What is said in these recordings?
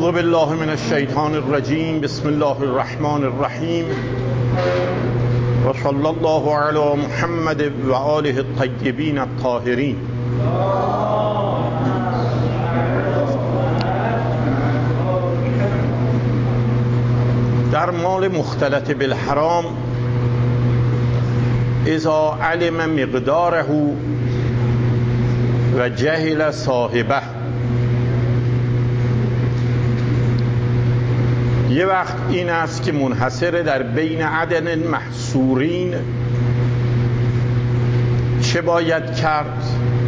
اعوذ بالله من الشیطان الرجیم. بسم الله الرحمن الرحیم و صلی الله علی محمد و آله الطیبین الطاهرین. در مال مختلط بالحرام اذا علم مقداره و جهل صاحبه، یه وقت این است که منحصر در بین عدن محصورین چه باید کرد؟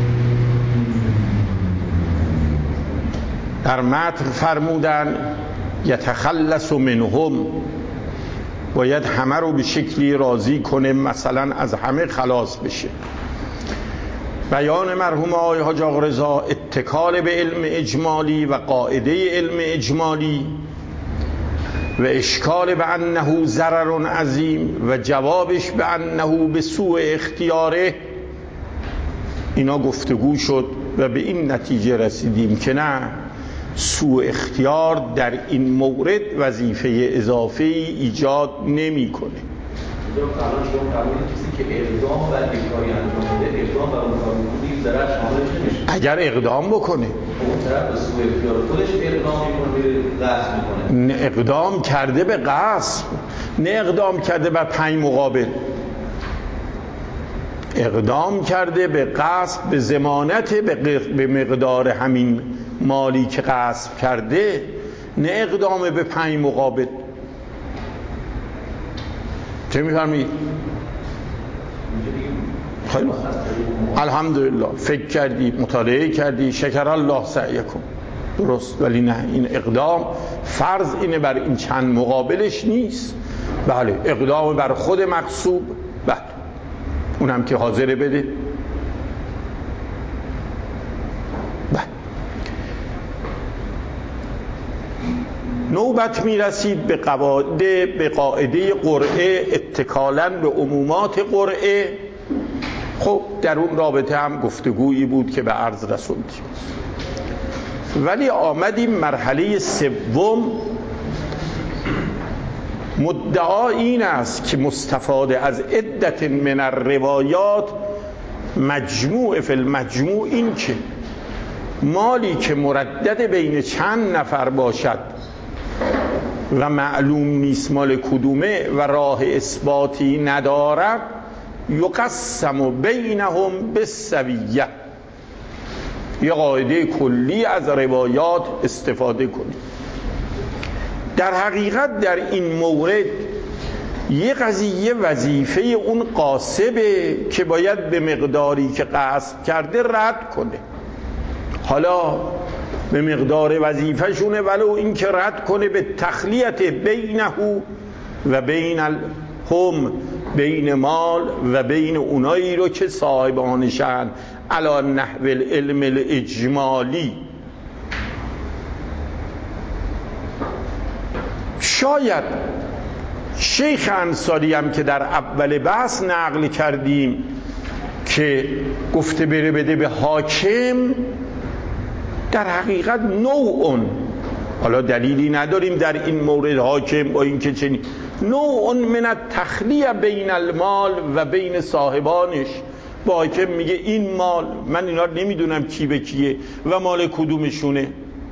در متن فرمودن یتخلص منهم، باید همه رو به شکلی راضی کنه، مثلا از همه خلاص بشه. بیان مرحوم آقای حاج آقا رضا اتکال به علم اجمالی و قاعده علم اجمالی و اشکال به انه ضرر عظیم و جوابش به انه به سوء اختیاره، اینا گفتگو شد و به این نتیجه رسیدیم که نه، سوء اختیار در این مورد وظیفه اضافه ایجاد نمی کنه. اگر اقدام بکنه، نه اقدام کرده به غصب، نه اقدام کرده بر پنج مقابل، اقدام کرده به غصب، به ضمانت به مقدار همین مالی که غصب کرده، نه اقدام به پنج مقابل. چه می‌فرمایید؟ خیلی الحمدلله، فکر کردی، مطالعه کردی، شکر الله سعیکم، درست، ولی نه، این اقدام فرض اینه بر این چند مقابلش نیست. بله، اقدام بر خود مقصوب، بله، اونم که حاضر بده. بله، نوبت میرسید به قاعده قرعه اتکالاً به عمومات قرعه. خب در اون رابطه هم گفتگویی بود که به عرض رسوندیم، ولی آمدیم مرحله سوم. مدعا این است که مستفاده از عدت من الروایات مجموع فی المجموع، این که مالی که مردد بین چند نفر باشد و معلوم نیست مال کدومه و راه اثباتی ندارد، یقسم بینهم بالسویه. یه قاعده کلی از روایات استفاده کنید. در حقیقت در این مورد یه قضیه وظیفه اون قاسبه که باید به مقداری که قصد کرده رد کنه. حالا به مقدار وظیفه شونه، ولو این که رد کنه به تخلیت بینه و بین هم، بین مال و بین اونایی رو که صاحبانشن، علی نحو العلم الاجمالی. شاید شیخ انصاری هم که در اول بحث نقل کردیم که گفته بره بده به حاکم، در حقیقت نوعن، حالا دلیلی نداریم در این مورد حاکم با این که چنین، نوع من التخلیه بین المال و بین صاحبانش. با حاکم میگه این مال من اینا نمیدونم کی به کیه و مال کدومشونه.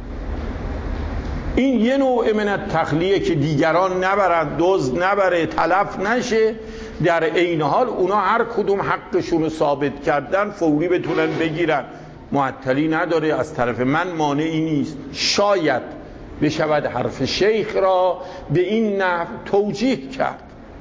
این یه نوع من التخلیه که دیگران نبرن، دزد نبره، تلف نشه، در عین حال اونا هر کدوم حقشون رو ثابت کردن فوری بتونن بگیرن، معطلی نداره، از طرف من مانعی نیست. شاید بشود حرف شیخ را به این نحو توجیه کرد.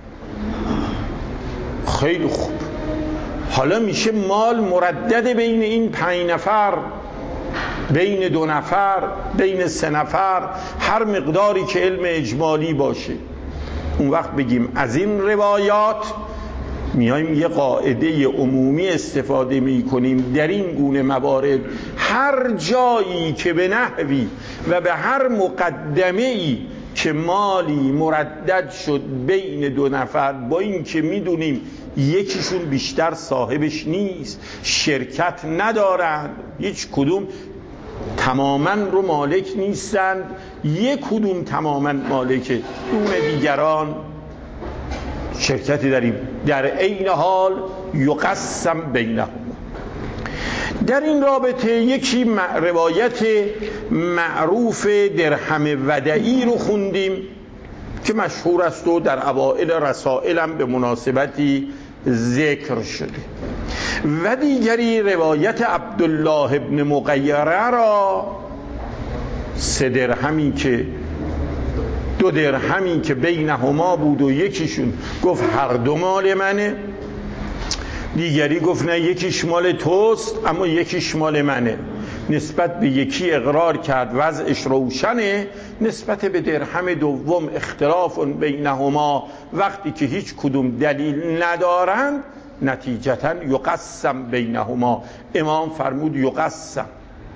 خیلی خوب، حالا میشه مال مردد بین این 5 نفر، بین 2 نفر، بین 3 نفر، هر مقداری که علم اجمالی باشه. اون وقت بگیم از این روایات میایم یه قاعده عمومی استفاده میکنیم در این گونه موارد. هر جایی که به نحوی و به هر مقدمه‌ای که مالی مردد شد بین 2 نفر، با این که میدونیم یکیشون بیشتر صاحبش نیست، شرکت ندارن، هیچ کدوم تماما رو مالک نیستند، یک کدوم تماما مالکه، دون دیگران شرکتی داریم. در عین حال یقسم بینهم. در این رابطه یکی روایت معروف درهم ودعی رو خوندیم که مشهور است و در اوائل رسائلم به مناسبتی ذکر شده، و دیگری روایت عبدالله ابن مغیره را 3 درهمی که 2 درهمی که بینهما بود و یکیشون گفت هر دو مال منه، دیگری گفت نه یکیش مال توست اما یکیش مال منه. نسبت به یکی اقرار کرد وضعش روشنه، نسبت به درهم دوم اختلاف بینهما وقتی که هیچ کدوم دلیل ندارند نتیجتا یقسم بینهما. امام فرمود یقسم.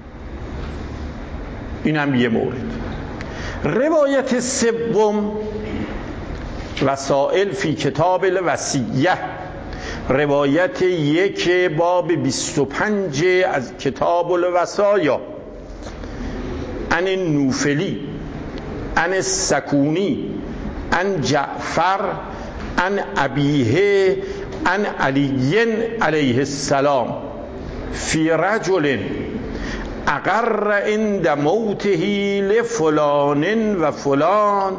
اینم یه مورد. روایت سوم وسائل فی کتاب الوصیه، روایت 1 باب 25 از کتاب الوصایا، عن نوفلی عن السکونی عن جعفر عن ابیه عن علی علیه السلام فی رجل اقر عند موته لفلان و فلان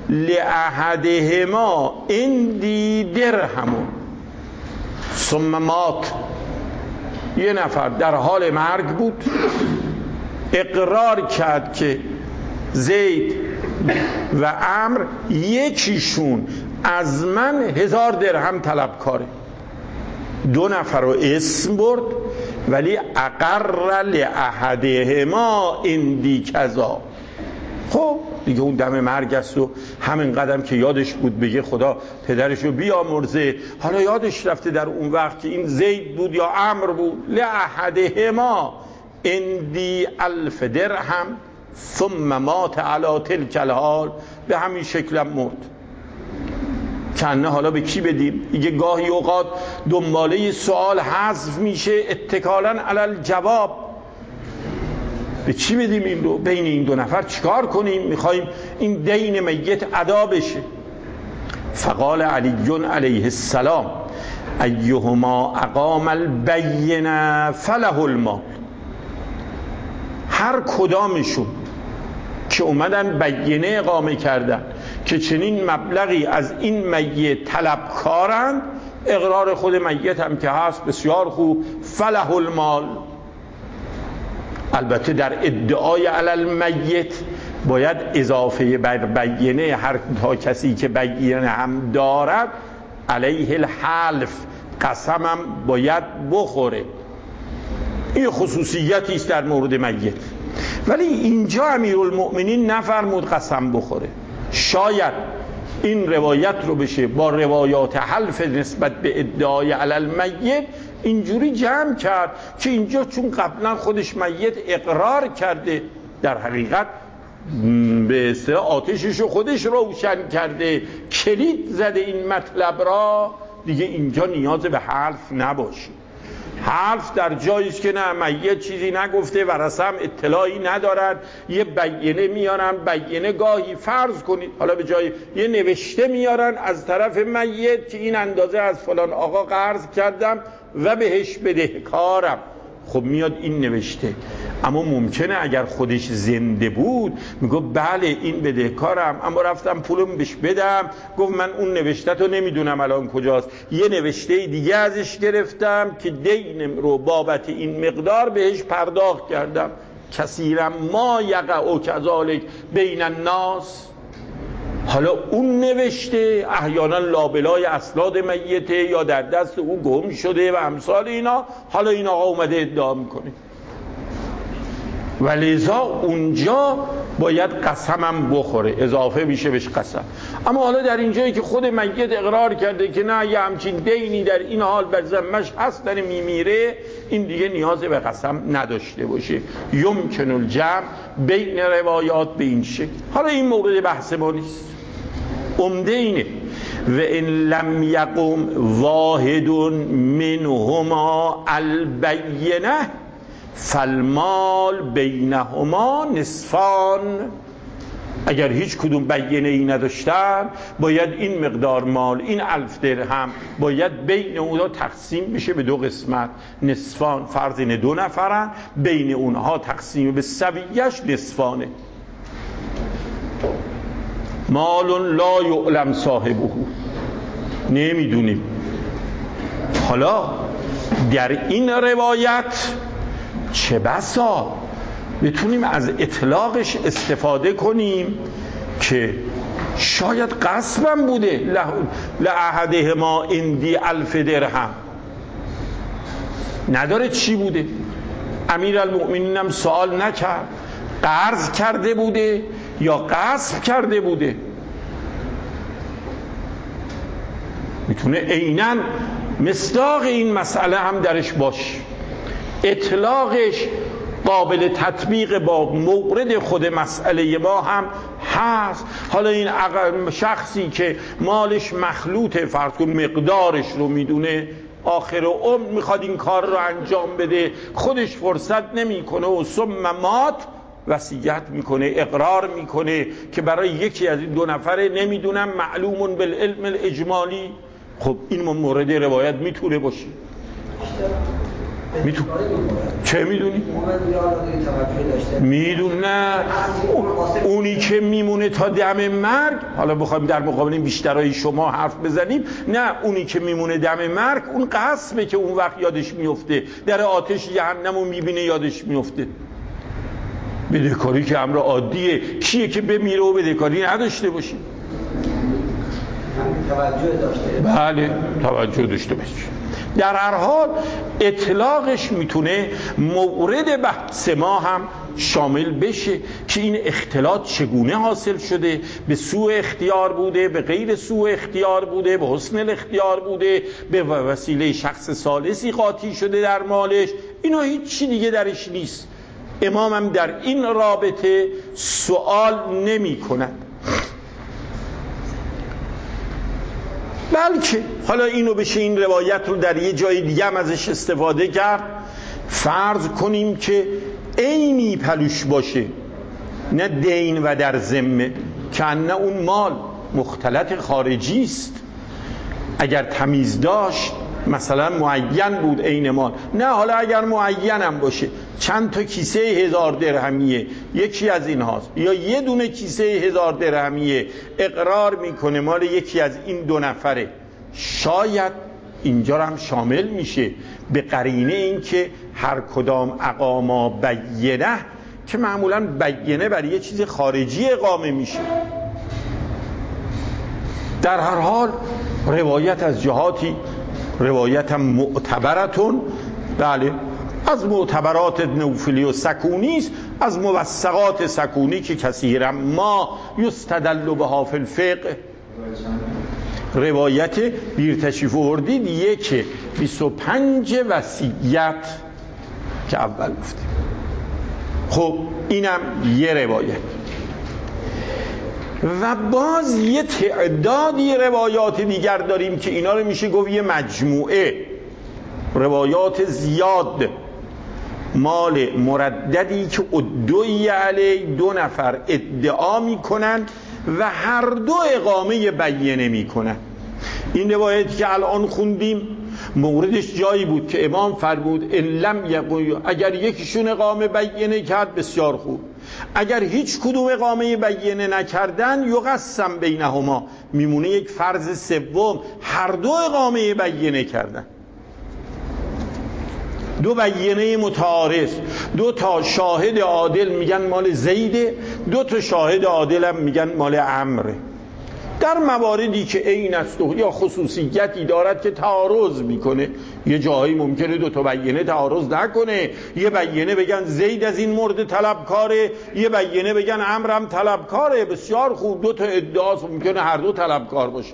لأحدهما عندی درهم ثم مات. یه نفر در حال مرگ بود، اقرار کرد که زید و عمرو یکیشون از من 1000 درهم طلبکاره. 2 نفر رو اسم برد ولی اقر لأحدهما عندی کذا. خب دیگه اون دم مرگ است و همین قدم که یادش بود بگه خدا پدرشو بیامرزه، حالا یادش رفته در اون وقت که این زید بود یا عمرو بود. لأحدهما عندی 1000 درهم ثم مات علی تلک الحال، به همین شکلم مرد. کنه حالا به کی بدیم؟ دیگه گاهی اوقات دنباله سوال حذف میشه اتکالاً علی الجواب. به چی بدیم این رو؟ بین این 2 نفر چیکار کنیم؟ میخوایم این دین میت ادا بشه. فقال علی علیه السلام ایهما اقام البینه فله المال. هر کدامشون که اومدن بینه اقامه کردن که چنین مبلغی از این میت طلبکارند، اقرار خود میت هم که هست بسیار خوب، فله المال. البته در ادعای علی المیت باید اضافه بر بینه هر تا کسی که بینه هم دارد علیه الحلف، قسمم باید بخوره. این خصوصیتی است در مورد میت. ولی اینجا امیرالمؤمنین نفرمود قسم بخوره. شاید این روایت رو بشه با روایات حلف نسبت به ادعای علی المیت اینجوری جمع کرد که اینجا چون قبلا خودش میت اقرار کرده، در حقیقت به اصطلاح آتشش رو خودش روشن کرده، کلید زده این مطلب را، دیگه اینجا نیاز به حلف نباشه. حرف در جایی است که نه میت چیزی نگفته و رسم اطلاعی ندارد، یه بینه میارن. بینه گاهی فرض کنید حالا به جای یه نوشته میارن از طرف میت که این اندازه از فلان آقا قرض کردم و بهش بدهکارم. خب میاد این نوشته، اما ممکنه اگر خودش زنده بود میگه بله این بدهکارم، اما رفتم پولم بهش بدم، گفت من اون نوشته تو نمیدونم الان کجاست، یه نوشته دیگه ازش گرفتم که دینم رو بابت این مقدار بهش پرداخت کردم. کثیرا ما یقع کذالک بین الناس. حالا اون نوشته احیانا لابلای اسناد میته یا در دست او گم شده و امثال اینا، حالا این آقا اومده ادعا میکنه. ولذا اونجا باید قسمم بخوره، اضافه میشه بهش قسم. اما حالا در اینجایی که خود میت اقرار کرده که نه یه همچین دینی در این حال بر ذمه‌اش هست داره میمیره، این دیگه نیاز به قسم نداشته باشه. یمکن الجمع بین روایات به این شکل. حالا این مورد بحث ما نیست، عمده اینه و ان لم یقم واحد منهما البینه فالمال بینهما نصفان. اگر هیچ کدوم بیانه ای نداشتن باید این مقدار مال، این 1000 درهم باید بین اونها تقسیم بشه به 2 قسمت، نصفان. فرض اینه 2 نفرن، بین اونها تقسیم به سویش نصفانه. مال لا یعلم صاحبه، نمیدونیم. حالا در این روایت چه بسا بتونیم از اطلاقش استفاده کنیم که شاید قسمم بوده. لأحدهما عندی 1000 درهم، نداره چی بوده. امیرالمؤمنین هم سوال نکرد، قرض کرده بوده یا غصب کرده بوده. میتونه عیناً مصداق این مسئله هم درش باشه. اطلاقش قابل تطبیق با مورد خود مسئله ما هم هست. حالا این شخصی که مالش مخلوطه، فرض کن مقدارش رو میدونه، آخر عمر میخواد این کار رو انجام بده، خودش فرصت نمیکنه و ثم مات، وصیت میکنه، اقرار میکنه که برای یکی از این 2 نفره نمیدونم معلوم بالعلم الاجمالی. خب این مورد روایت میتونه باشه. چه میدونی؟ میدونه اونی که میمونه تا دم مرگ. حالا بخوایم در مقابل بیشترای شما حرف بزنیم، نه، اونی که میمونه دم مرگ اون قسمه که اون وقت یادش میفته، در آتش جهنم رو میبینه یادش میفته. بدهکاری که امر عادیه، کیه که بمیره و بدهکاری نداشته باشه؟ توجه داشته. بله، توجه داشته باشه. در هر حال اطلاقش میتونه مورد بحث ما هم شامل بشه که این اختلاط چگونه حاصل شده، به سوء اختیار بوده، به غیر سوء اختیار بوده، به حسن الاختیار بوده، به وسیله شخص ثالثی قاطی شده در مالش. اینا هیچ چی دیگه درش نیست. امام هم در این رابطه سوال نمی کند، بلکه حالا اینو بشه این روایت رو در یه جای دیگه هم ازش استفاده کرد. فرض کنیم که عینی پلوش باشه، نه دین و در ذمه، که نه اون مال مختلط خارجی است. اگر تمیز داشت مثلا معین بود عین مال، نه حالا اگر معین هم باشه، چند تا کیسه 1000 درهمیه یکی از این هاست، یا یه دونه کیسه 1000 درهمیه، اقرار میکنه مال یکی از این 2 نفره، شاید اینجا هم شامل میشه به قرینه این که هر کدام اقاما بینه، که معمولا بینه برای یه چیز خارجی اقامه میشه. در هر حال روایت از جهاتی روایت هم معتبرتون، بله، از معتبرات نوفلی و سکونی است، از موثقات سکونی که کثیرا ما یستدل بها فی الفقه. روایت دیر تشریف آوردید 1:25 وصیت که اول گفتیم. خب اینم یه روایت، و باز یه تعدادی روایات دیگر داریم که اینا رو میشه گفت یه مجموعه روایات زیاد، مال مرددی که ادعی علیه 2 نفر ادعا میکنن و هر 2 اقامه بینه میکنن. این روایتی که الان خوندیم موردش جایی بود که امام فرمود ان لم یقل، اگر یکیشون اقامه بینه کرد بسیار خوب، اگر هیچ کدوم اقامه بینه نکردن یقسم بینهما، میمونه یک فرض سوم، هر 2 اقامه بینه کردن، 2 بینه متعارض، 2 تا شاهد عادل میگن مال زیده، 2 تا شاهد عادل هم میگن مال عمره. در مواردی که عین است یا خصوصیتی دارد که تعارض میکنه، یه جایی ممکنه 2 تا بینه تعارض نکنه، یه بینه بگن زید از این مورد طلبکاره، یه بینه بگن عمرو هم طلبکاره، بسیار خوب، 2 تا ادعاست ممکنه هر 2 طلبکار باشن.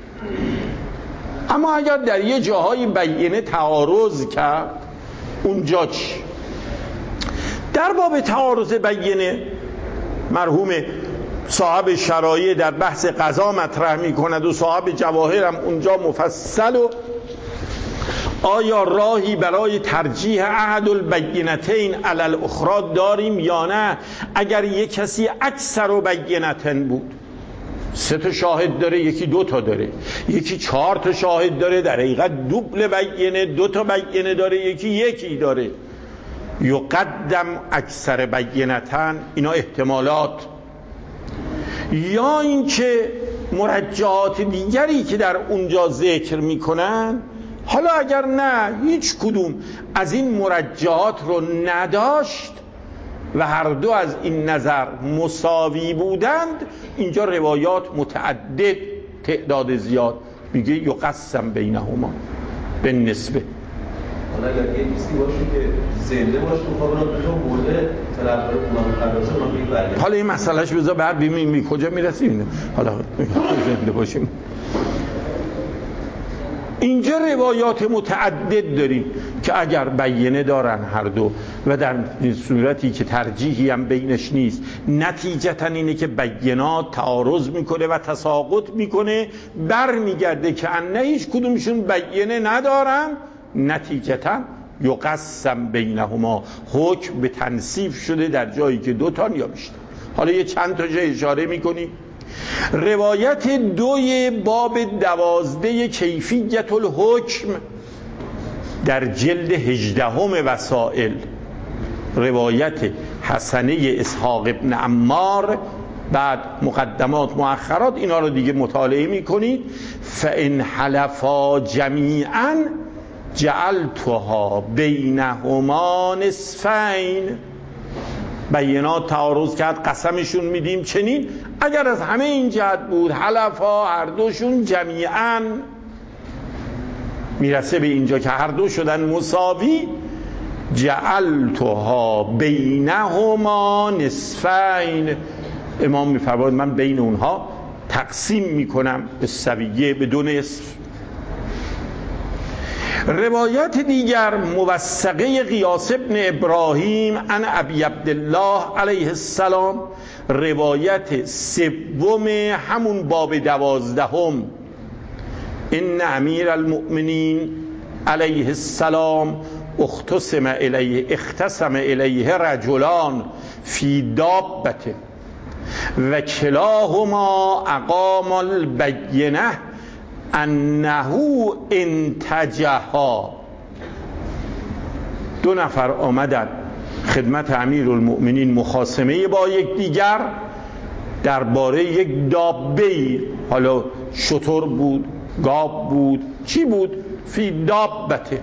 اما اگر در یه جاهای بینه تعارض کرد، اونجا چی؟ در باب تعارض بینه مرحوم صاحب شرایع در بحث قضا مطرح می کند و صاحب جواهر هم اونجا مفصل و آیا راهی برای ترجیح احد البینتین علی الاخری داریم یا نه؟ اگر یک کسی اکثر البینتین بود، 3 تا شاهد داره، یکی 2 تا داره، یکی 4 تا شاهد داره، در حقیقت دوبل بینه، 2 تا بینه داره، یکی داره، یقدم اکثر بینتن. اینا احتمالات. یا اینکه مرجحات دیگری که در اونجا ذکر میکنن، حالا اگر نه هیچ کدوم از این مرجحات رو نداشت و هر دو از این نظر مساوی بودند، اینجا روایات متعدد، تعداد زیاد، میگه یقسم بینهما به نسبه. حالا اگر یه کسی باشه که زنده باشه مقابل دو مرده طرف اونم پردازه اونم میگه برگرد. حالا این مسئلهش بذار بعد ببینیم کجا میرسیم. حالا زنده باشیم. اینجا روایات متعدد داریم که اگر بینه دارن هر دو و در صورتی که ترجیحی هم بینش نیست، نتیجتا اینه که بینات تعارض میکنه و تساقط میکنه، برمیگرده که نه هیچ کدومشون بینه ندارن، نتیجتا یقسم بینهما، حکم به تنصیف شده در جایی که 2 تا یا بیشتر. حالا یه چند تا جا اشاره میکنیم. روایت 2 باب 12 کیفیت الحکم در جلد 18 وسائل، روایت حسنه اسحاق ابن عمار، بعد مقدمات مؤخرات، اینا رو دیگه مطالعه میکنید. فان حلفا جمیعا جعلتها بینهما نصفین. بینات تعارض کرد، قسمشون میدیم چنین، اگر از همه این جهت بود حلفا هر دوشون جمیعا، میرسه به اینجا که هر دو شدن مساوی، جعلتها بینهما نصفین. امام میفرماید من بین اونها تقسیم میکنم به سویه، به 2 نصف. روایت دیگر موثقه قیاس ابن ابراهیم عن ابی عبدالله علیه السلام، روایت 3 همون باب 12، ان امیر المؤمنین علیه السلام اختصم الیه رجلان فی دابته و کلاهما اقام البینه انه انتجها. 2 نفر آمدن خدمت امیرالمؤمنین مخاصمه با یکدیگر درباره یک دابه‌ای، حالا شتر بود، گاو بود، چی بود، فی دابته،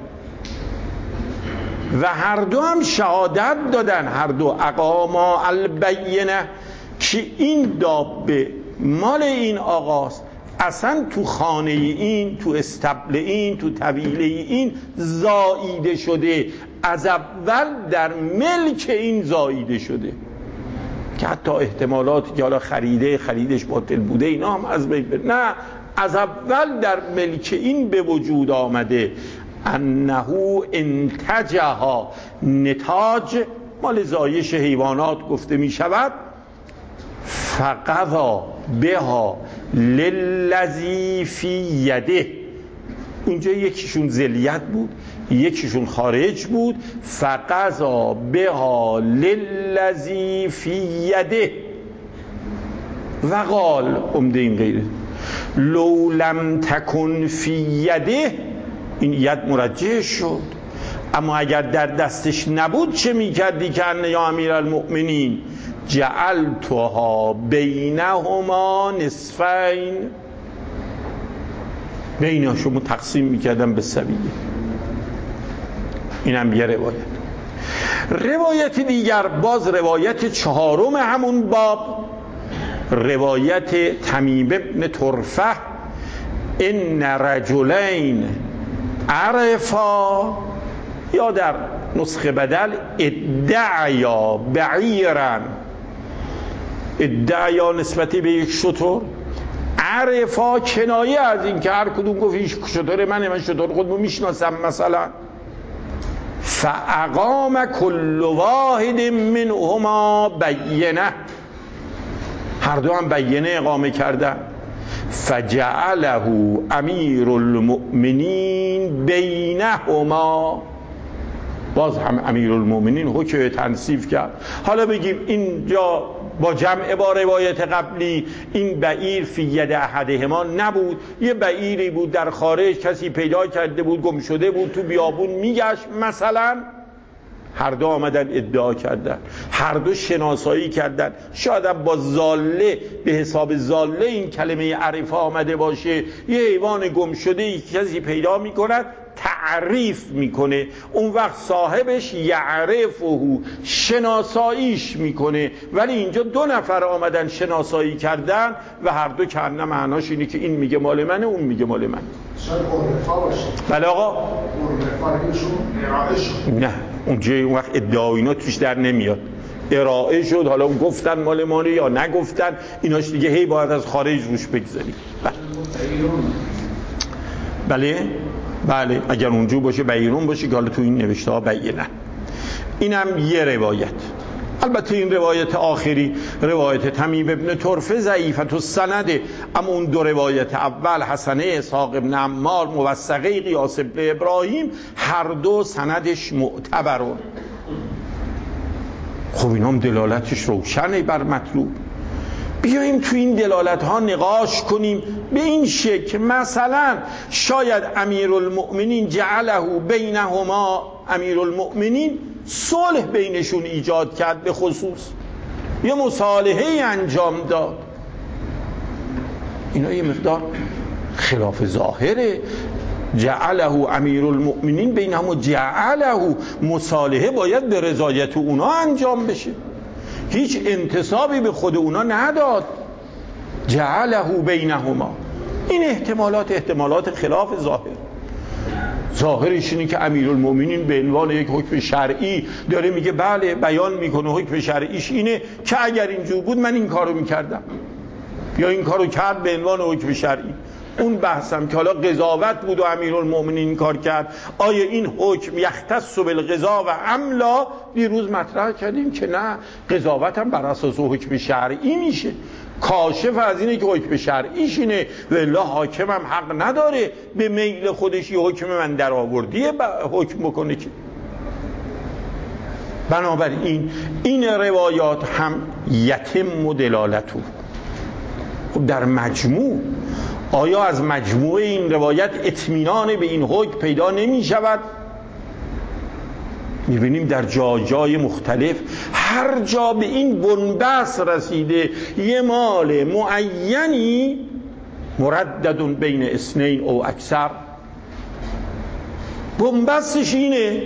و هر دو هم شهادت دادن، هر دو اقاما البینه، که این دابه مال این آقاست، اصلا تو خانه این، تو استبل این، تو طویله این زاییده شده، از اول در ملک این زاییده شده، که حتی احتمالاتی که حالا خریدش باطل بوده اینا هم از بین بره، نه، از اول در ملک این به وجود آمده. انه انتجها، نتاج مال زایش حیوانات گفته می شود. فقضا بها للذی فی یده، اونجا یکیشون ذلیت بود، یکیشون خارج بود. فقضا بها للذی فی یده و قال، عمده این غیره، لو لم تکن فی یده، این ید مرجح شد، اما اگر در دستش نبود چه میکردی؟ که ان یا امیر المؤمنین جعلتها بینهما نصفین، بیناشون تقسیم میکردم به سویه. این هم یه روایت دیگر، باز روایت 4 همون باب، روایت تمیم ابن طرفه، ان رجلین عرفا، یا در نسخه بدل ادعیا بعیرا، ادعیا نسبتی به یک شتر، عرفا کنایه از این که هر کدوم گفت این شتر من شتر خودمو میشناسم مثلا. فاقام کل واحد منهما بینه، هر دو هم بینه اقامه کردن. فجعله امیر المؤمنین بینهما، باز هم امیر المؤمنین حکم تنصیف کرد. حالا بگیم اینجا با جمع با روایت قبلی این بعیر فی ید احدهما نبود، یه بعیری بود در خارج، کسی پیدا کرده بود، گم شده بود، تو بیابون میگشت مثلا. هر دو آمدن ادعا کردن، هر دو شناسایی کردن، شاید با زاله به حساب زاله این کلمه عرفه آمده باشه. یه حیوان گم شده کسی پیدا میکند، تعریف میکنه، اون وقت صاحبش یعرفه، شناساییش میکنه. ولی اینجا دو نفر آمدن شناسایی کردن و هر دو کنه معناش اینه که این میگه مال منه، اون میگه مال منه. شاید عرفا باشه. بله آقا، عرفایشون ارائه شد. نه اونجا اون وقت ادعا اینا توش در نمیاد. ارائه شد، حالا گفتن مال مانه یا نگفتن، ایناش دیگه هی باید از خارج روش بگذاریم. بله بله اگر اونجا باشه بیرون باشه که حالا تو این نوشته ها بیانه. اینم یه روایت. البته این روایت آخری روایت تمیم ابن طرفه ضعیفت السنده، اما اون دو روایت اول حسنه اسحاق ابن عمار موثقه قیاس ابن ابراهیم هر دو سندش معتبرون. خب اینا هم دلالتش روشنه بر مطلوب. بیاییم تو این دلالت ها نقاش کنیم به این شکل. مثلا شاید امیرالمؤمنین جعله بینهما، امیرالمؤمنین صلح بینشون ایجاد کرد، به خصوص یه مصالحه انجام داد. اینا یه مقدار خلاف ظاهره. جعله امیرالمؤمنین بینهما، جعله مصالحه باید به رضایت اونا انجام بشه، هیچ انتصابی به خود اونا نداد. جعله بینهما، این احتمالات خلاف ظاهر. ظاهرش اینه که امیرالمؤمنین به عنوان یک حکم شرعی داره میگه بله، بیان میکنه حکم شرعیش اینه که اگر اینجور بود من این کارو میکردم، یا این کارو کرد به عنوان حکم شرعی. اون بحثم که حالا قضاوت بود و امیرالمؤمنین این کار کرد، آیا این حکم یختص بالقضا و املا؟ دیروز مطرح کردیم که نه، قضاوت هم بر اساس حکم شرعی میشه. کاشف از اینه که حکم شرعیش اینه، و الا حاکم هم حق نداره به میل خودش یه حکم من در آوردیه حکم بکنه که. بنابراین این روایات هم یتم دلالتو. خب در مجموع آیا از مجموع این روایت اطمینان به این حکم پیدا نمی شود؟ می‌بینیم در جای مختلف هر جا به این بنبست رسیده یه مال معینی مردد بین اثنین او اکثر، بنبستش اینه.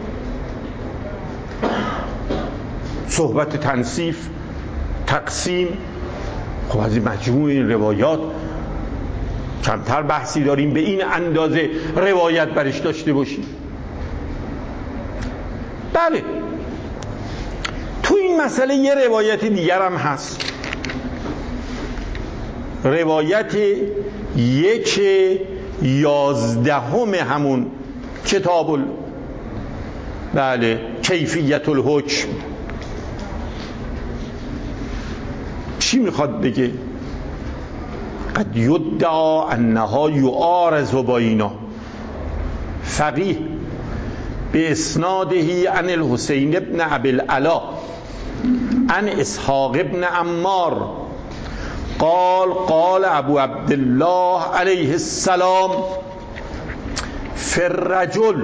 صحبت تنصیف، تقسیم. خب از این مجموع این روایات کمتر بحثی داریم به این اندازه روایت برش داشته باشیم. بله تو این مسئله یه روایت دیگر هم هست، روایت 1/11 همون کتاب بله کیفیت الحکم. چی میخواد بگه؟ قد یدعا انها یعارض باینا، فقیه به اسناده عن الحسین ابن ابی العلا عن اسحاق ابن عمار قال ابو عبدالله علیه السلام فی الرجل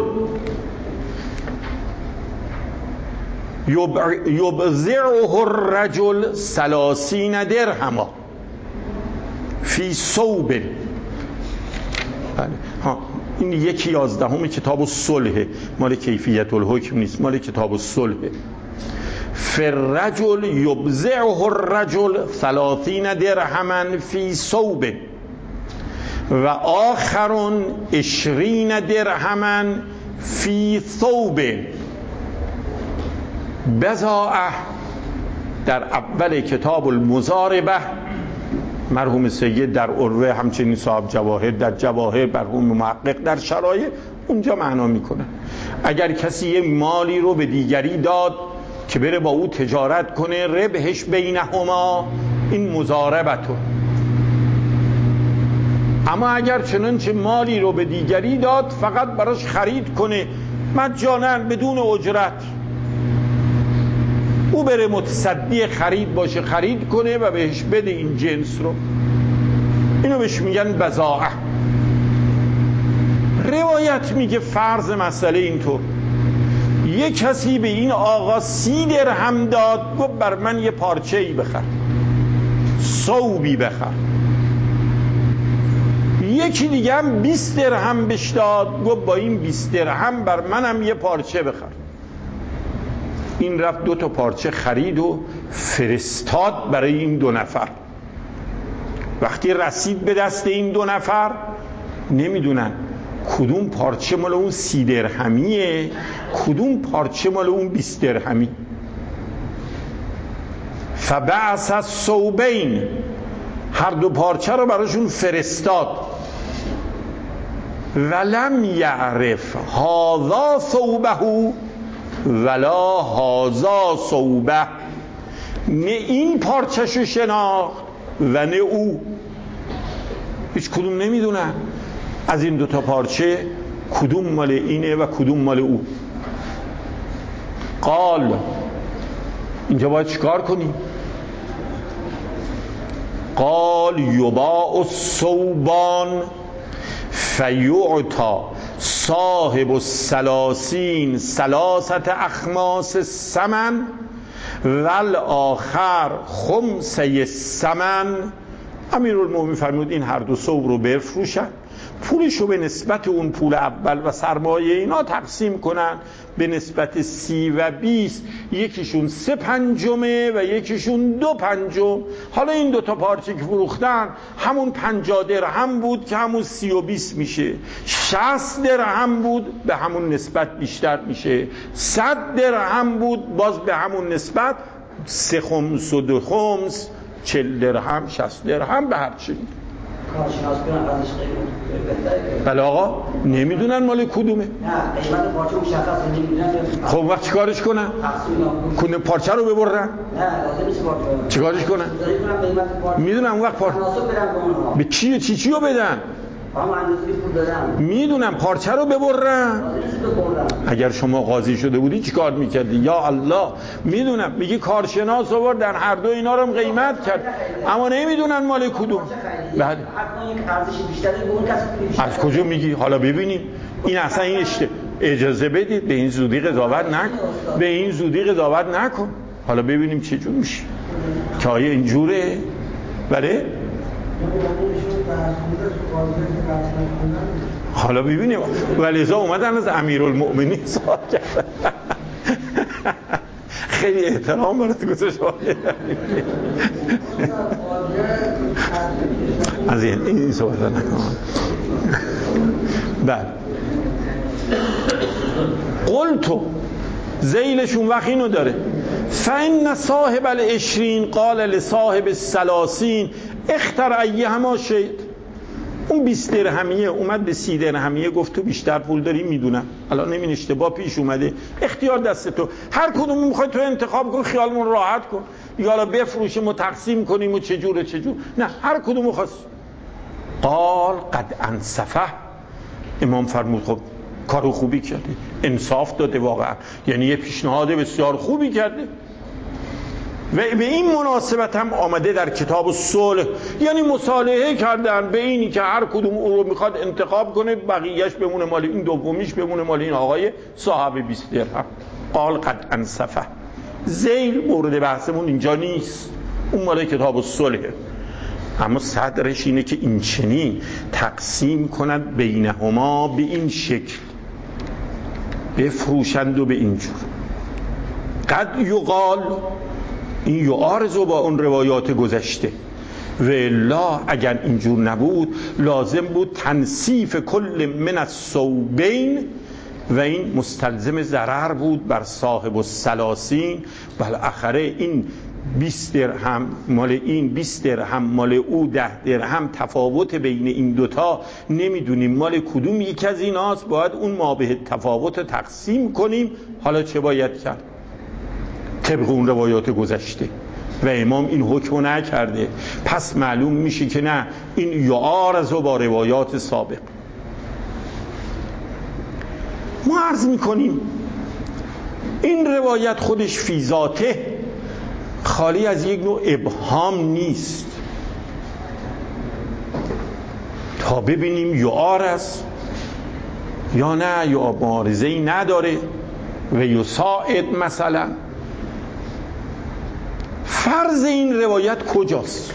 یبزعه الرجل 30 درهما فی ثوب. این 1/11 کتاب الصلح، مال کیفیت الحکم نیست، مال کتاب الصلح. فی الرجل یبزعه الرجل 30 درهما فی ثوب و آخرون 20 درهما فی ثوب. بضاعه در اول کتاب المضاربه مرحوم سید در عروه، همچنین صاحب جواهر در جواهر، مرحوم محقق در شرایع اونجا معنا میکنه اگر کسی یه مالی رو به دیگری داد که بره با او تجارت کنه، ربحش بینهما، این مضاربتون. اما اگر چنانچه مالی رو به دیگری داد فقط براش خرید کنه مجانا بدون اجرت، او بره متصدی خرید باشه، خرید کنه و بهش بده این جنس رو، اینو بهش میگن بضاعه. روایت میگه فرض مسئله اینطور، یه کسی به این آقا 30 درهم داد، گفت بر من یه پارچه ای بخر، ثوبی بخر. یکی دیگه هم 20 درهم بهش داد، گفت با این 20 درهم بر منم یه پارچه بخر. این رفت 2 تا پارچه خرید و فرستاد برای این 2 نفر. وقتی رسید به دست این 2 نفر نمیدونن کدوم پارچه مال اون 30 درهمیه، کدوم پارچه مال اون 20 درهمی. فبعث الثوبین، هر 2 پارچه رو براشون فرستاد. ولم یعرف هذا ثوبه ولا هذا ثوبه، نه این پارچه‌شو شناخت و نه او، هیچ کدوم نمیدونن از این 2 تا پارچه کدوم مال اینه و کدوم مال او. قال، اینجا باید چیکار کنیم؟ قال یباع الثوبان فیعطى صاحب الثلاثین 3 اخماس الثمن والآخر 5 الثمن. امیرالمومنین فرمود این هر 2 ثوب رو بفروشن، پولشو به نسبت اون پول اول و سرمایه اینا تقسیم کنن به نسبت 30 و 20، یکیشون 3/5 و یکیشون 2/5. حالا این 2 تا پارچه که فروختن همون 50 درهم بود که همون 30 و 20 میشه، 60 درهم بود به همون نسبت بیشتر میشه، 100 درهم بود باز به همون نسبت 3 خمس و 2 خمس، 40 درهم، 60 درهم به هر چی. کارشناس کنن ازش قیمت. بله آقا نمیدونن مال کدومه. نه قیمت پارچه مشخصه نمیدونن. خب وقت چیکارش کنن؟ کنه پارچه رو ببرن؟ نه لازم نیست پارچه. چیکارش کنن؟ میدونن اون وقت پارچه به چی رو بدن؟ میدونم پارچه رو ببرن. اگر شما قاضی شده بودی چیکار میکردی؟ یا الله، میدونم میگی کارشناس آوردن هر 2 اینا رو هم قیمت کرد اما نمیدونن مال کدوم. بله از کجا میگی؟ حالا ببینیم این اصلا این اجازه بدید به این زودی قضاوت نکن، به این زودی قضاوت نکن، حالا ببینیم چه جور میشه که آیا اینجوره. بله حالا ببینیم. ولذا اومدن از امیرالمؤمنین سوال کردن. خیلی احترام برات گذاشتم از این صحبت نکنم. بله قلتو زیلشون وقینو داره فإن صاحب العشرین قال لصاحب الثلاثین اختر ایهما شئت. اون 20 درهمیه اومد به 30 درهمیه گفت تو بیشتر پول داری، میدونم الان نمین اشتباه پیش اومده، اختیار دست تو، هر کدوم میخوای تو انتخاب کن، خیالمون راحت کن، یا حالا بفروشیم و تقسیم کنیم و چجور، نه هر کدوم خواست. قال قد انصفه. امام فرمود خب کارو خوبی کرده، انصاف داده واقعا، یعنی یه پیشنهاد بسیار خوبی کرده و به این مناسبت هم آمده در کتاب الصلح، یعنی مصالحه کردن به اینی که هر کدوم او رو میخواد انتخاب کنه، بقیهش بمونه مال این، دومیش بمونه مال این آقای صاحب 20 درهم. قال قد انصفه. ذیل مورد بحثمون اینجا نیست، اون مال کتاب الصلحه، اما صدرش اینه که این چنین تقسیم کنند بینهما به این شکل، بفروشند و به اینجور. قد یقال، این یعارض با اون روایات گذشته، و الا اگر اینجور نبود لازم بود تنصیف کل من الثوبین و این مستلزم ضرر بود بر صاحب الثلاثین. بالاخره این 20 درهم مال این، 20 درهم مال او، 10 درهم تفاوت بین این دوتا، نمیدونیم مال کدوم یک از ایناست، باید اون مابه تفاوت تقسیم کنیم. حالا چه باید کرد؟ طبق اون روایات گذشته و امام این حکم نکرده، پس معلوم میشه که نه، این یعارض با روایات سابق. ما عرض میکنیم این روایت خودش فی ذاته خالی از یک نوع ابهام نیست، تا ببینیم یعارض یا نه، یا معارضه‌ای نداره و یساعد مثلا. فرض این روایت کجاست؟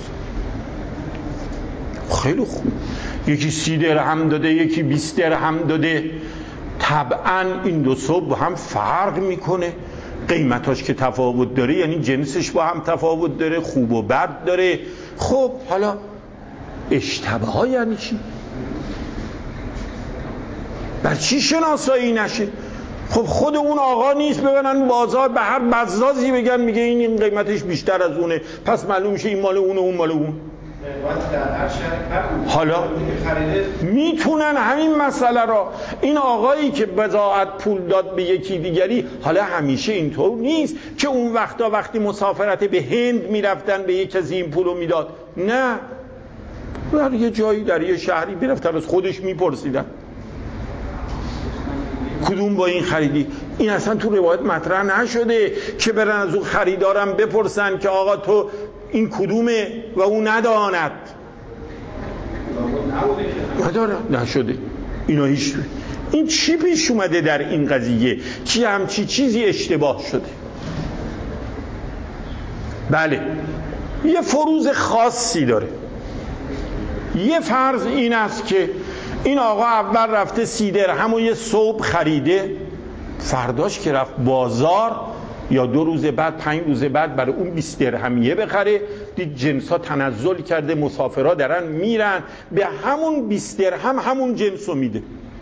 خیلی خوب، یکی 30 درهم داده، یکی 20 درهم داده، طبعا این دو صبح هم فرق میکنه، قیمتاش که تفاوت داره، یعنی جنسش با هم تفاوت داره، خوب و بد داره. خب حالا اشتباه ها یعنی چی؟ بر چی شناسایی نشه؟ خب خود اون آقا نیست ببرن بازار به هر بزازی بگن میگه این قیمتش بیشتر از اونه، پس معلوم میشه این مال اونه اون مال اون. حالا میتونن همین مسئله را، این آقایی که بضاعت پول داد به یکی دیگری، حالا همیشه اینطور نیست که اون وقتا وقتی مسافرت به هند میرفتن به یک کسی این پولو میداد، نه، در یه جایی در یه شهری میرفتن از خودش میپرسیدن کدوم با این خریدی. این اصلا تو روایت مطرح نشده که برن از اون خریدارم بپرسن که آقا تو این کدومه و اون نداند. نشده اینا هیچ. این چی پیش اومده در این قضیه که همچی چیزی اشتباه شده؟ بله، یه فروض خاصی داره. یه فرض این است که این آقا اول رفته 30 درهم و یه ثوب خریده، فرداش که رفت بازار یا 2 روز بعد 5 روز بعد برای اون 20 درهمیه بخره، دید جنسا تنزل کرده، مسافرها دارن میرن، به همون 20 درهم همون جنسو میده.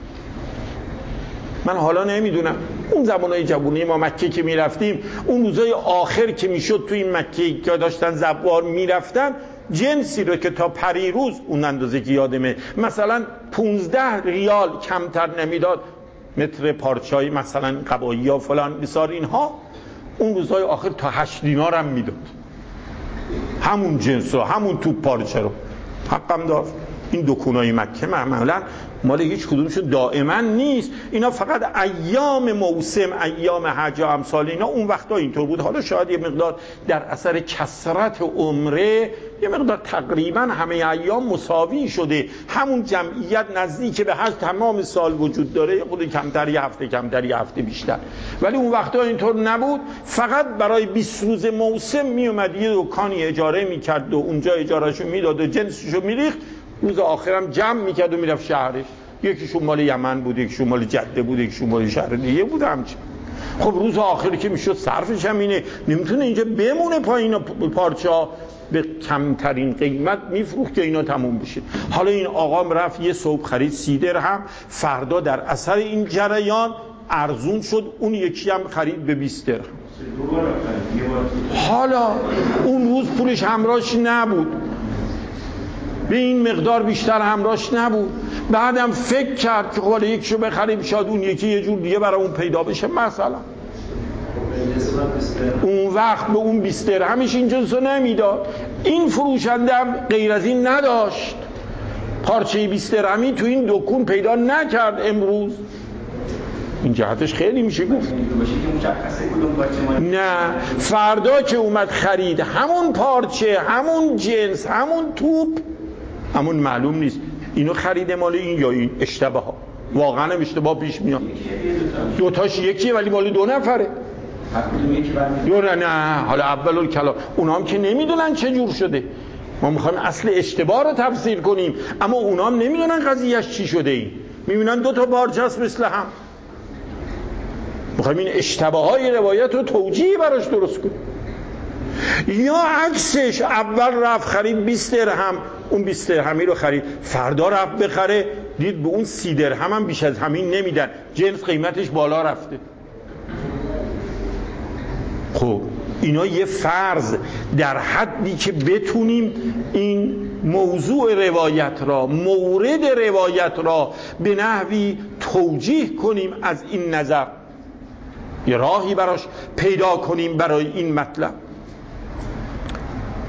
من حالا نمیدونم اون زمانهای جوونی ما مکه که میرفتیم، اون روزای آخر که میشد تو این مکه که داشتن زوار میرفتن، جنسی رو که تا پریروز اون اندازه که یادمه مثلا 15 ریال کمتر نمیداد، متر پارچایی مثلا قبایی ها فلان بسار اینها، اون روزهای آخر تا 8 دینار هم میداد، همون جنس رو، همون توپ پارچه رو. حقم داشت. این دکونای مکه معمولا مال هیچ کدومشون دائما نیست، اینا فقط ایام موسم، ایام حج و امثال اینا اون وقتا اینطور بود. حالا شاید یه مقدار در اثر کثرت عمره یه مقدار تقریبا همه ایام مساوی شده، همون جمعیت نزدیک به حج تمام سال وجود داره، خود کمتر یه هفته کمتر یه هفته بیشتر، ولی اون وقتا اینطور نبود. فقط برای 20 روز موسم می اومد یه دکانی اجاره میکرد و اونجا اجارهشو میداد و جنسشو میریخت، روز آخرم جمع میکرد و میرفت شهرش. یکیشون مال یمن بود، یکیشون مال جده بود، یکیشون مال شهر دیگه بود همچین. خب روز آخری که میشد صرفش هم اینه، نمیتونه اینجا بمونه پایین پارچه ها، به کمترین قیمت میفروخت که اینا تموم بشه. حالا این آقام رفت یه ثوب خرید 30 درهم، فردا در اثر این جریان ارزون شد، اون یکی هم خرید به 20 درهم. حالا اون روز پولش همراهش نبود، به این مقدار بیشتر همراهش نبود، بعدم فکر کرد که حالا یکیشو بخریم شاید اون یکی یه جور دیگه برای اون پیدا بشه مثلا. اون وقت به اون 20 درهمش این جنسو نمیداد. این فروشنده هم غیر از این نداشت، پارچه 20 درهمی تو این دکون پیدا نکرد امروز. این جهتش خیلی میشه گفت. نه، فردا که اومد خرید همون پارچه، همون جنس، همون توپ، همون معلوم نیست اینو خریده مال این یا این. اشتباه ها واقعا هم اشتباه پیش میاد. دوتاش یکیه ولی مال 2 نفره. نه حالا اول کلام اونا هم که نمیدونن چه جور شده. ما میخوایم اصل اشتباه رو تفسیر کنیم، اما اونا هم نمیدونن قضیهش چی شده. این میبینن 2 تا پارچه است مثل هم. میخوایم این اشتباه های روایت رو توجیه براش درست کنیم. یا عکسش، اول رفت خرید 20 درهم، اون 20 درهمی رو خرید، فردا رفت بخره دید به اون 30 درهم هم بیش از همین نمیدن، جنس قیمتش بالا رفته. خب اینا یه فرض در حدی که بتونیم این موضوع روایت را، مورد روایت را به نحوی توجیه کنیم از این نظر، یه راهی براش پیدا کنیم برای این مطلب.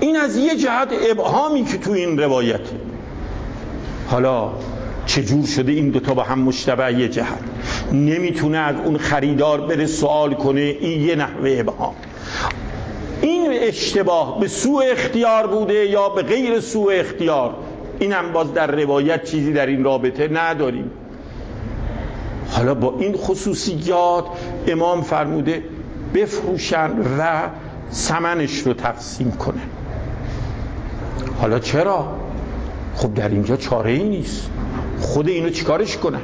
این از یه جهت ابهامی که تو این روایته. حالا چجور شده این دوتا با هم مشتبه؟ یه جهت نمیتونه از اون خریدار بره سوال کنه، این یه نحوه ابهام. این اشتباه به سوء اختیار بوده یا به غیر سوء اختیار، اینم باز در روایت چیزی در این رابطه نداریم. حالا با این خصوصیات امام فرموده بفروشن و ثمنش رو تقسیم کنه. حالا چرا؟ خب در اینجا چاره ای نیست، خود اینو چیکارش کنه؟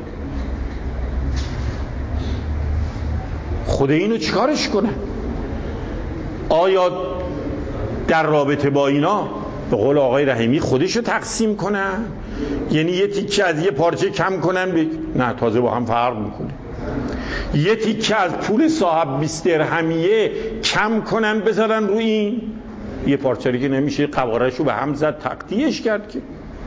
آیا در رابطه با اینا به قول آقای رحیمی خودشو تقسیم کنن؟ یعنی یه تیکه از یه پارچه کم کنن نه، تازه با هم فرق میکنه. یه تیکه از پول صاحب 20 درهمیه کم کنن بذارن روی این یه پارچه که نمیشه قوارشو به هم زد تقطیعش کرد که.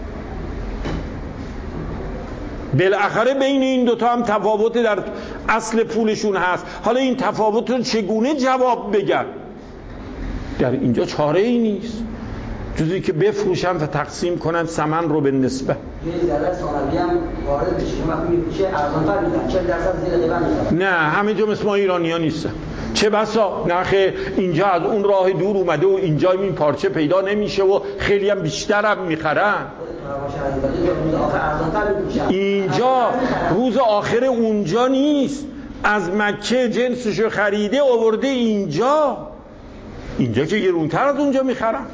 بالاخره بین این دوتا هم تفاوت در اصل پولشون هست. حالا این تفاوت رو چگونه جواب بگن؟ در اینجا چاره ای نیست جزی که بفروشن و تقسیم کنن ثمن رو به نسبت. یه ذره ثانوی هم وارد بشه که وقتی میشه ارزان‌تر میدن 40% زیر قیمت میدن. نه همه جا مثل ما ایرانی‌ها نیستن. چه بسا نخه اینجا از اون راه دور اومده و اینجا این پارچه پیدا نمیشه و خیلی هم بیشتر هم میخرن. اینجا روز آخر اونجا نیست، از مکه جنسشو خریده آورده اینجا که گرونتر از اونجا میخرن.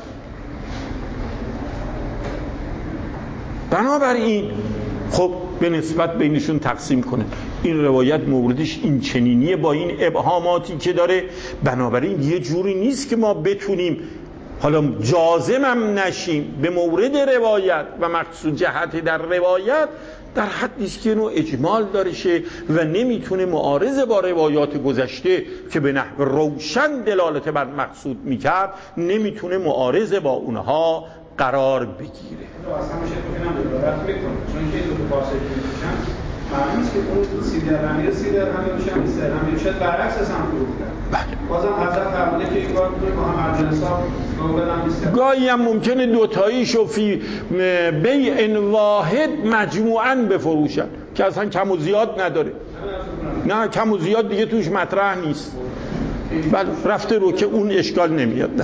بنابراین خب به نسبت بینشون تقسیم کنه. این روایت موردش این چنینیه با این ابهاماتی که داره. بنابراین یه جوری نیست که ما بتونیم حالا جازمم نشیم به مورد روایت و مقصود جهت در روایت در حدیست که نوع اجمال داره شه و نمیتونه معارضه با روایات گذشته که به نحو روشن دلالت بر مقصود میکرد نمیتونه معارضه با اونها قرار بگیره. اصلا میشه دلالت میکنه چون که این دو پارچه میشن معلوم نیست که اون 30 درهمی میشن 20 درهمی شاید برعکس اصلا فروختن. بازم حضرت فرموده که این کار میکنه با هم ارجنسا گاهی هم ممکنه دوتاییشو فی بیع واحد مجموعاً بفروشن که اصلا کم و زیاد نداره. نه کم و زیاد دیگه توش مطرح نیست. بعد رفته رو که اون اشکال نمیاد. نه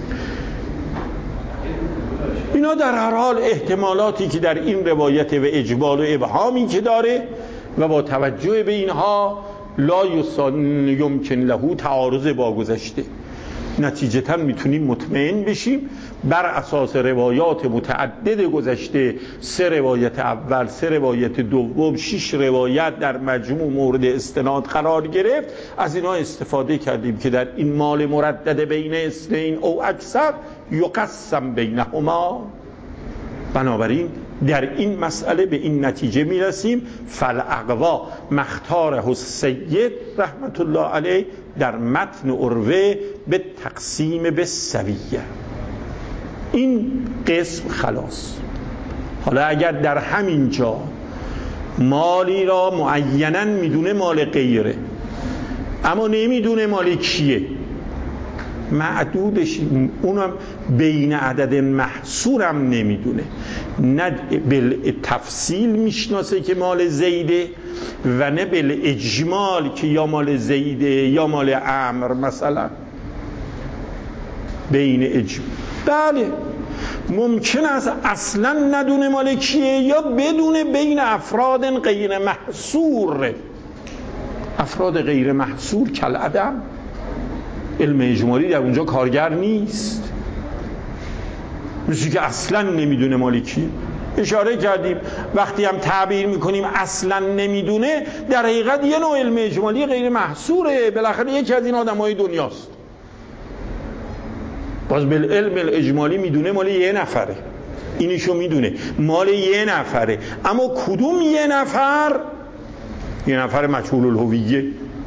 اینا در هر حال احتمالاتی که در این روایت و اجمال و ابهامی که داره و با توجه به اینها لا یمکن له تعارض با گذشته. نتیجتاً میتونیم مطمئن بشیم بر اساس روایات متعدد گذشته، 3 روایت اول، 3 روایت دوم، 6 روایت در مجموع مورد استناد قرار گرفت. از اینا استفاده کردیم که در این مال مردد بین اثنین او اکثر یقسم بینهما. بنابراین در این مسئله به این نتیجه میرسیم فالاقوا مختاره السید رحمت الله علیه در متن عروه به تقسیم به سویه. این قسم خلاص. حالا اگر در همین جا مالی را معیناً میدونه مال غیره اما نمیدونه مال کیه، معدودش اونم بین عدد محصورم نمیدونه، نه بالتفصیل میشناسه که مال زیده و نه بالاجمال که یا مال زیده یا مال عمر مثلا بین اجمال. بله ممکن است اصلا ندونه مال کیه یا بدونه بین افراد غیر محصور. افراد غیر محصور کالعدم، علم اجمالی در اونجا کارگر نیست، مثل که اصلا نمیدونه مال کیه. اشاره کردیم وقتی هم تعبیر میکنیم اصلا نمیدونه در حقیقت یه نوع علم اجمالی غیر محصوره، بالاخره یکی از این آدمای دنیاست. باز بالعلم الاجمالی میدونه مال یه نفره، اینشو میدونه مال یه نفره، اما کدوم یه نفر؟ یه نفر مجهول الهویه.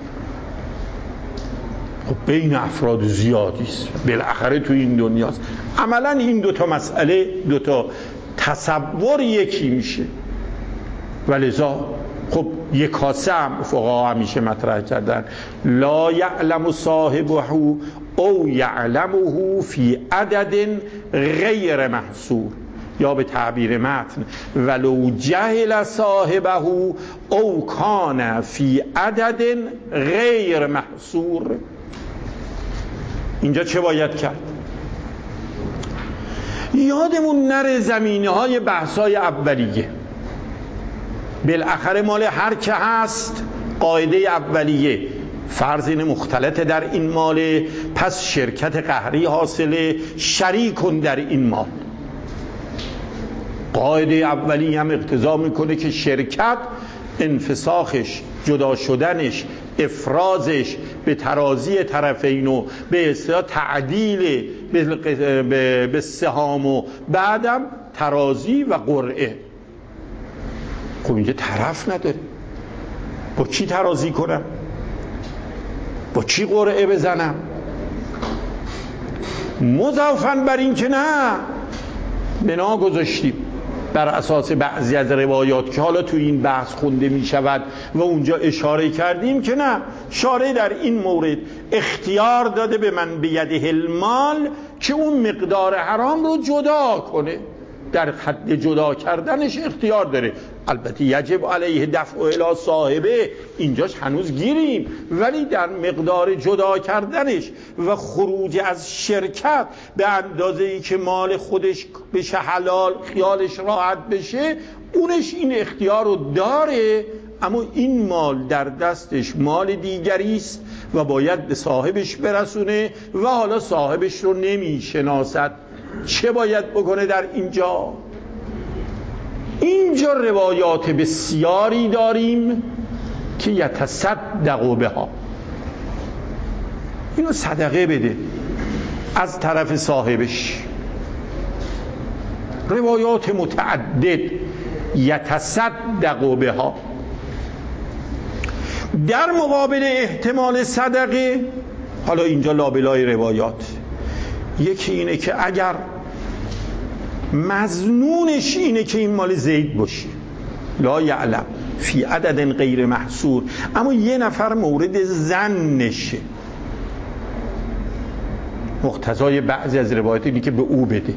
خب بین افراد زیادی است، بالاخره تو این دنیاست. عملا این دوتا مسئله، دوتا تصور یکی میشه و لذا خب یک کاسه هم فقها همیشه مطرح کردن لا یعلم صاحبه او یعلمه فی عدد غیر محصور، یا به تعبیر متن ولو جهل صاحبه او کان فی عدد غیر محصور. اینجا چه باید کرد؟ یادمون نره زمینه های بحثای اولیه بالاخره مال هر که هست. قاعده اولیه فرض این مختلط در این مال، پس شرکت قهری حاصله، شریکون در این مال. قاعده اولی هم اقتضا میکنه که شرکت انفساخش، جدا شدنش، افرازش به ترازی طرفین و به اصطلاح تعدیل به سهام و بعدم ترازی و قرعه. خب اینجا طرف نداره، با کی ترازی کنم؟ با کی قرعه بزنم؟ مضافاً بر این که نه بنا گذاشتیم بر اساس بعضی از روایات که حالا تو این بحث خونده می شود و اونجا اشاره کردیم که نه، شارع در این مورد اختیار داده به من بیده المال که اون مقدار حرام رو جدا کنه. در حد جدا کردنش اختیار داره. البته یجب علیه دفع الی صاحبه، اینجاش هنوز گیریم، ولی در مقدار جدا کردنش و خروج از شرکت به اندازه‌ای که مال خودش بشه حلال، خیالش راحت بشه، اونش این اختیار رو داره. اما این مال در دستش مال دیگری است و باید به صاحبش برسونه و حالا صاحبش رو نمیشناسد. چه باید بکنه در اینجا؟ اینجا روایات بسیاری داریم که یتصدق بها، اینو صدقه بده از طرف صاحبش. روایات متعدد یتصدق بها. در مقابل احتمال صدقه، حالا اینجا لابلای روایات، یکی اینه که اگر مظنونش اینه که این مال زید باشه، لا یعلم فی عدد غیر محصور، اما یه نفر مورد ظنشه، مقتضای بعضی از روایات اینه که به او بده.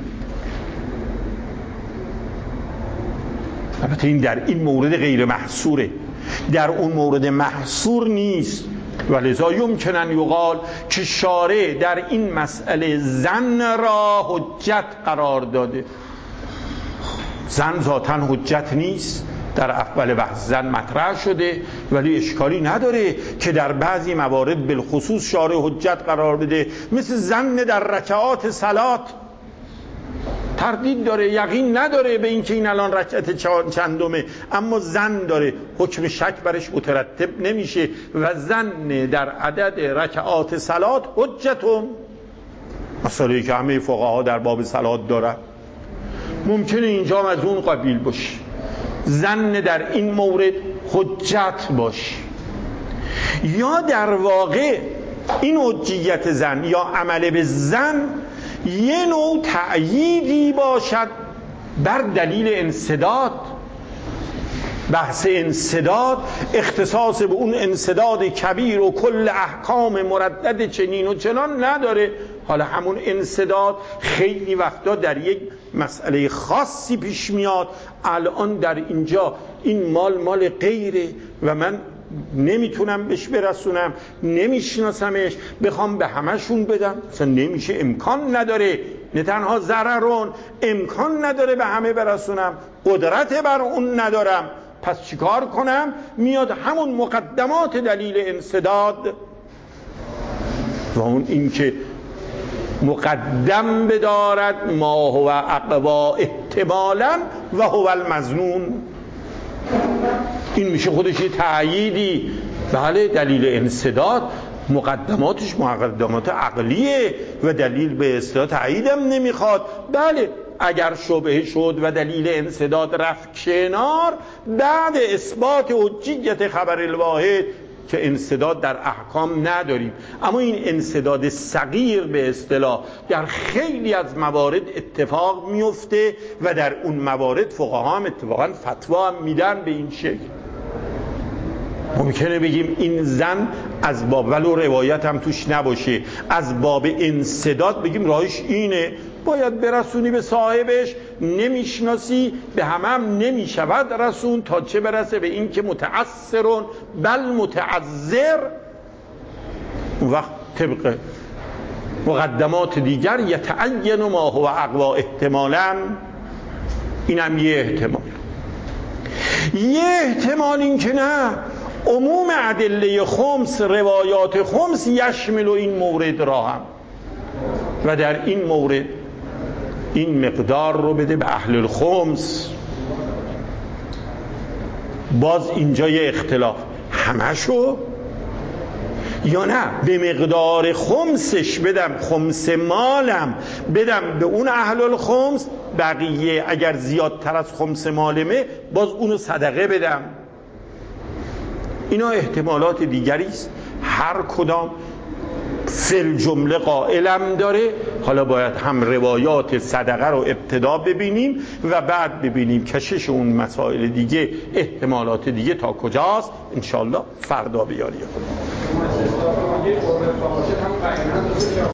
البته این در این مورد غیر محصوره، در اون مورد محصور نیست. ولذا یمکن ان یقال که شارع در این مسئله ظن را حجت قرار داده. ظن ذاتاً حجت نیست، در اول بحث ظن مطرح شده، ولی اشکالی نداره که در بعضی موارد بالخصوص شارع حجت قرار بده، مثل ظن در رکعات صلات. تردید داره، یقین نداره به این که این الان رکعت چندمه، اما ظن داره، حکم شک برش مترتب نمیشه و ظن در عدد رکعات صلات حجتون، مسئله‌ای که همه فقها در باب صلات دارن. ممکنه اینجا از اون قبیل باشه، ظن در این مورد حجت باشه. یا در واقع این حجیت ظن یا عمل به ظن یه نوع تأییدی باشد بر دلیل انسداد. بحث انسداد اختصاص به اون انسداد کبیر و کل احکام مردد چنین و چنان نداره. حالا همون انسداد خیلی وقتا در یک مسئله خاصی پیش میاد. الان در اینجا این مال غیره و من نمیتونم بهش برسونم، نمیشناسمش، بخوام به همشون بدم اصلا نمیشه، امکان نداره. نه تنها ضررون، امکان نداره به همه برسونم، قدرت بر اون ندارم. پس چیکار کنم؟ میاد همون مقدمات دلیل انسداد و اون این که مقدم بدارد ما هو اقوا احتمالا و هو المظنون. این میشه خودش یه تأییدی. بله، دلیل انسداد مقدماتش مقدمات عقلیه و دلیل به اصطلاح تأییدم نمیخواد. بله، اگر شبهه شد و دلیل انسداد رفت کنار، بعد اثبات حجیت خبر الواحد که انسداد در احکام نداریم، اما این انسداد صغیر به اصطلاح در خیلی از موارد اتفاق میفته و در اون موارد فقها هم اتفاقا فتوا هم میدن به این شکل. ممکنه بگیم این زن از باب ولو روایت هم توش نباشه، از باب انسداد بگیم راهش اینه، باید برسونی به صاحبش، نمیشناسی به هم نمیشود رسون تا چه برسه به این که متعثرون بل متعذر. اون وقت طبق مقدمات دیگر یتعین ما هو اقوا احتمالا. اینم یه احتمال. یه احتمال این که نه، عموم ادله خمس، روایات خمس یشمل این مورد را هم، و در این مورد این مقدار رو بده به اهل الخمس. باز اینجا یه اختلاف، همشو یا نه به مقدار خمسش بدم، خمس مالم بدم به اون اهل الخمس، بقیه اگر زیادتر از خمس مالمه باز اونو صدقه بدم. اینا احتمالات دیگری است، هر کدام فل جمله قائلم داره. حالا باید هم روایات صدقه رو ابتدا ببینیم و بعد ببینیم کشش اون مسائل دیگه، احتمالات دیگه تا کجاست. انشالله فردا بیاری خدا.